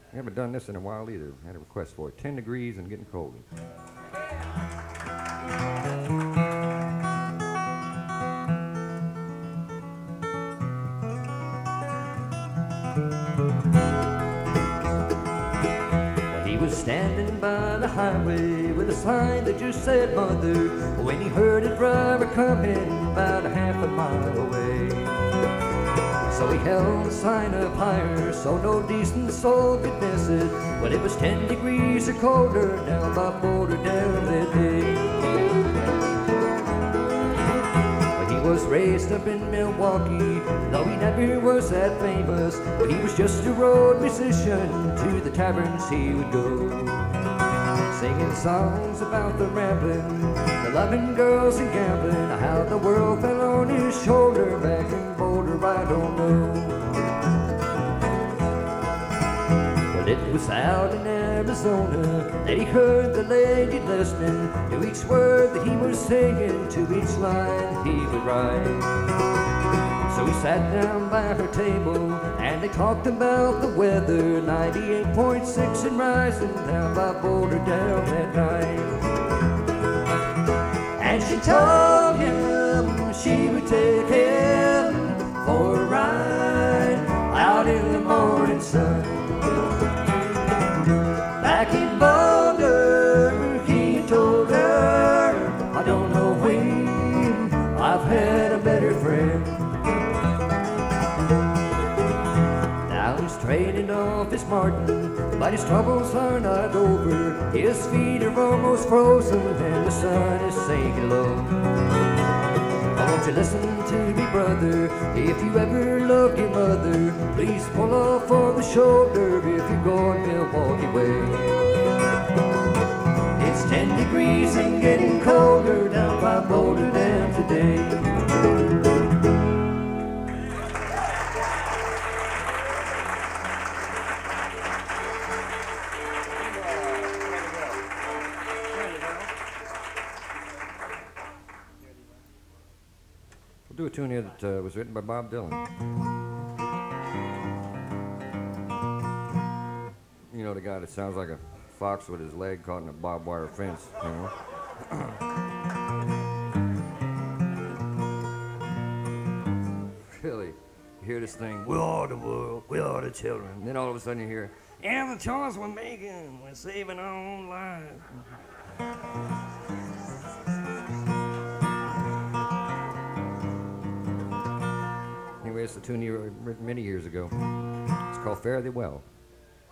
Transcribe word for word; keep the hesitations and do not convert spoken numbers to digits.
I haven't done this in a while either. I had a request for it. ten degrees and getting colder. He was standing by the highway with a sign that just said mother when he heard a driver coming about a half a mile away. So he held the sign up higher so no decent soul could miss it. But it was ten degrees or colder down by Boulder down that day. He was raised up in Milwaukee, though he never was that famous. But he was just a road musician, to the taverns he would go, singing songs about the rambling, the loving girls and gambling, how the world fell on his shoulder back in Boulder, I don't know. But it was out in Arizona that he heard the lady listening to each word that he was singing, to each line he would write. So he sat down by her table and they talked about the weather, ninety-eight point six and rising down by Boulder down that night. And she told him she would take him for a ride out in the morning sun. Back in Boulder, he told her, I don't know when I've had a better friend. Now he's trading off his Martin, but his troubles are not over. His feet are almost frozen and the sun is sinking low. Won't you listen to me, brother? If you ever love your mother, please pull off on the shoulder if you're going Milwaukee way. It's ten degrees and getting colder down by Boulder Dam today. We'll do a tune here that uh, was written by Bob Dylan. You know, the guy that sounds like a fox with his leg caught in a barbed wire fence, you know? Really, you hear this thing, we are the world, we are the children. And then all of a sudden you hear, and the choice we're making, we're saving our own lives. Anyway, it's a tune he wrote many years ago. It's called Fare Thee Well.